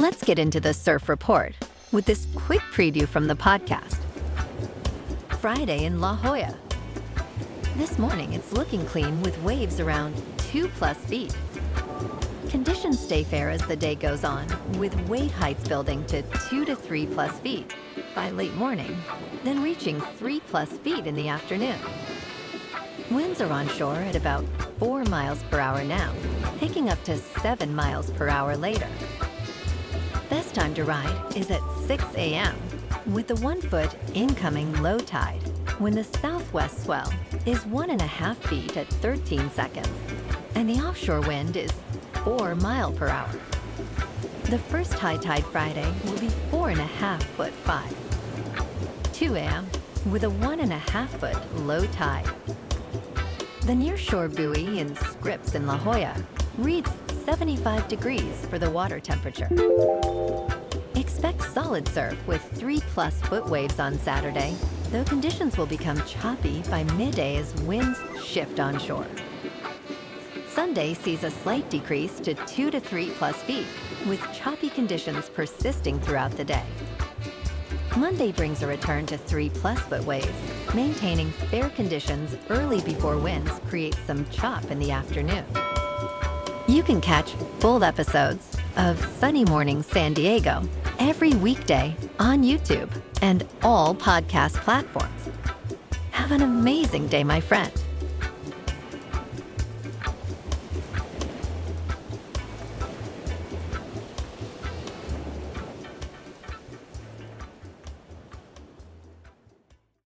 Let's get into the surf report with this quick preview from the podcast. Friday in La Jolla. This morning, it's looking clean with waves around 2+ feet. Conditions stay fair as the day goes on, with wave heights building to 2 to 3+ feet by late morning, then reaching 3+ feet in the afternoon. Winds are on shore at about 4 miles per hour now, picking up to 7 miles per hour later. Best time to ride is at 6 a.m. with the 1-foot incoming low tide, when the southwest swell is 1.5 feet at 13 seconds, and the offshore wind is 4 miles per hour. The first high tide Friday will be 4.5 foot 5. 2 a.m. with a 1.5 foot low tide. The nearshore buoy in Scripps in La Jolla reads 75 degrees for the water temperature. Expect solid surf with 3+ foot waves on Saturday, though conditions will become choppy by midday as winds shift onshore. Sunday sees a slight decrease to 2 to 3+ feet, with choppy conditions persisting throughout the day. Monday brings a return to 3+ foot waves, maintaining fair conditions early before winds create some chop in the afternoon. You can catch full episodes of Sunny Morning San Diego every weekday on YouTube and all podcast platforms. Have an amazing day, my friend.